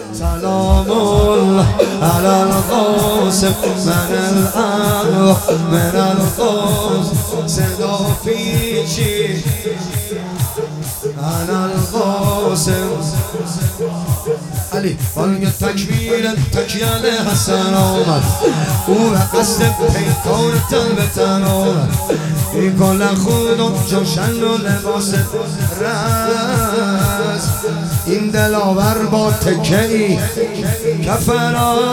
سلام الله على القاسم من الأرواح من القاسم صدا پیچی على القاسم علی بانگ تکبیر تکیان حسن آمد او به قصد پیکار تن آمد ای کل خود و جوشن و لباس رز این دلاور با تکهی کفر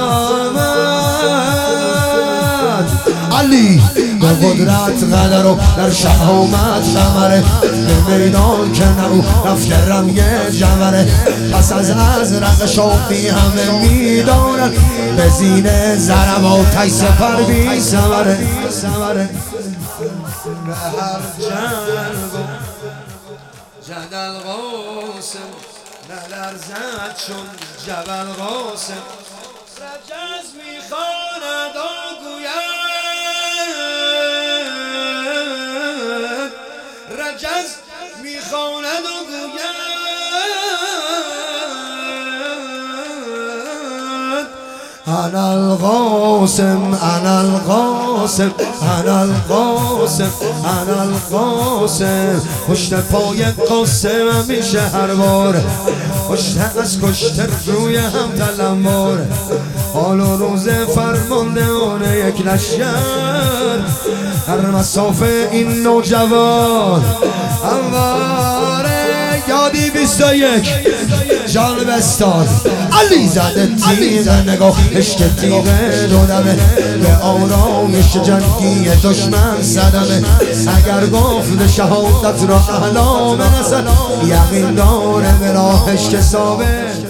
آمد علی به قدرت قدر و در شهامت قمره به میدان که نبو رفته رمگ جمره پس از رق شوقی همه میدانن به زین زرم آتش سپر بی سمره به هر جنگ جدل قاسم نلرزد چون جبل قاسم رجز میخواند و گوید رجز میخواند و گوید انا القاسم انا القاسم انا القاسم انا القاسم پشت پای قاسم همیشه هر بار پشت از کشته روی هم تلمبار حال و روز فرماندهان یک لشکر هر مسافه این نوجوان انواره یادی 21 جان بستان علی زده تیغ نگاهش که تیغ دودمه به آرامش جنگی دشمن صدمه اگر گفت شهادت را احلا برسد یقین داره به راهش که ثابت